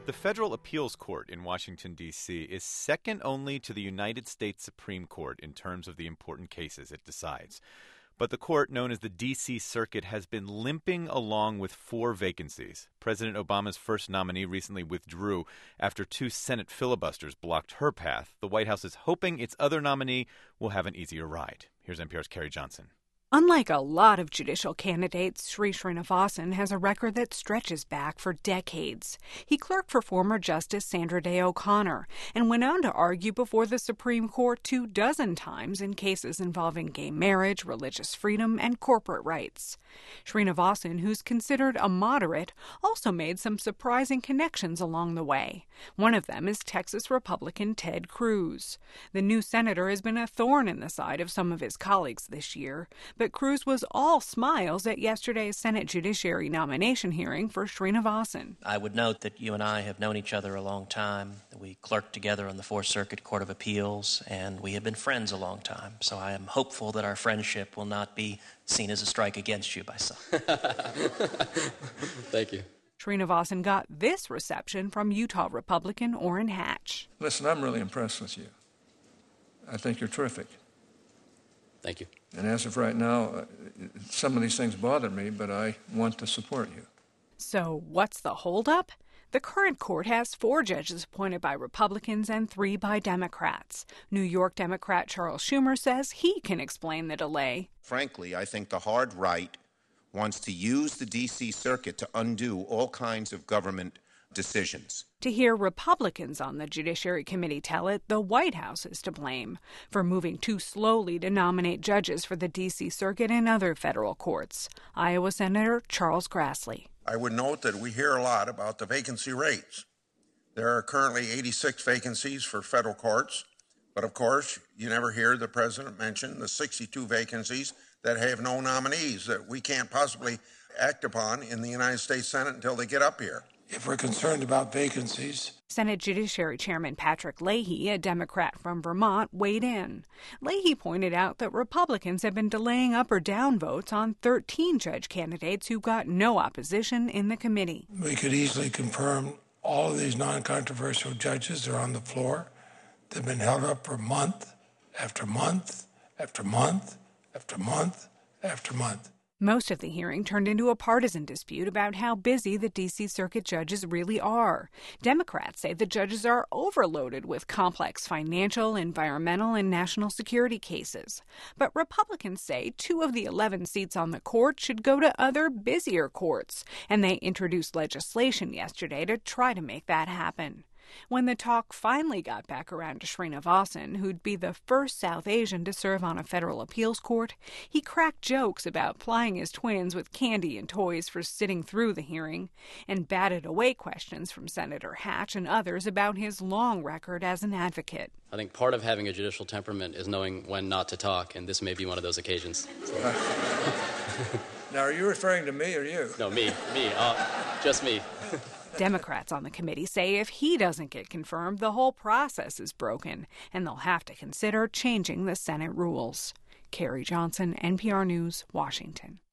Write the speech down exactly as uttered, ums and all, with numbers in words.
The Federal Appeals Court in Washington, D C is second only to the United States Supreme Court in terms of the important cases it decides. But the court, known as the D C Circuit, has been limping along with four vacancies. President Obama's first nominee recently withdrew after two Senate filibusters blocked her path. The White House is hoping its other nominee will have an easier ride. Here's N P R's Carrie Johnson. Unlike a lot of judicial candidates, Sri Srinivasan has a record that stretches back for decades. He clerked for former Justice Sandra Day O'Connor and went on to argue before the Supreme Court two dozen times in cases involving gay marriage, religious freedom, and corporate rights. Srinivasan, who's considered a moderate, also made some surprising connections along the way. One of them is Texas Republican Ted Cruz. The new senator has been a thorn in the side of some of his colleagues this year, but Cruz was all smiles at yesterday's Senate Judiciary nomination hearing for Srinivasan. I would note that you and I have known each other a long time. We clerked together on the Fourth Circuit Court of Appeals, and we have been friends a long time. So I am hopeful that our friendship will not be seen as a strike against you by some. Thank you. Srinivasan got this reception from Utah Republican Orrin Hatch. Listen, I'm really impressed with you. I think you're terrific. Thank you. And as of right now, some of these things bother me, but I want to support you. So what's the holdup? The current court has four judges appointed by Republicans and three by Democrats. New York Democrat Charles Schumer says he can explain the delay. Frankly, I think the hard right wants to use the D C Circuit to undo all kinds of government decisions. To hear Republicans on the Judiciary Committee tell it, the White House is to blame for moving too slowly to nominate judges for the D C Circuit and other federal courts. Iowa Senator Charles Grassley. I would note that we hear a lot about the vacancy rates. There are currently eighty-six vacancies for federal courts, but of course, you never hear the president mention the sixty-two vacancies that have no nominees that we can't possibly act upon in the United States Senate until they get up here. If we're concerned about vacancies. Senate Judiciary Chairman Patrick Leahy, a Democrat from Vermont, weighed in. Leahy pointed out that Republicans have been delaying up or down votes on thirteen judge candidates who got no opposition in the committee. We could easily confirm all of these non-controversial judges are on the floor. They've been held up for month after month after month after month after month. Most of the hearing turned into a partisan dispute about how busy the D C Circuit judges really are. Democrats say the judges are overloaded with complex financial, environmental, and national security cases. But Republicans say two of the eleven seats on the court should go to other, busier courts, and they introduced legislation yesterday to try to make that happen. When the talk finally got back around to Srinivasan, who'd be the first South Asian to serve on a federal appeals court, he cracked jokes about plying his twins with candy and toys for sitting through the hearing, and batted away questions from Senator Hatch and others about his long record as an advocate. I think part of having a judicial temperament is knowing when not to talk, and this may be one of those occasions. So. Now, are you referring to me or you? No, me, me, uh, just me. Democrats on the committee say if he doesn't get confirmed, the whole process is broken, and they'll have to consider changing the Senate rules. Carrie Johnson, N P R News, Washington.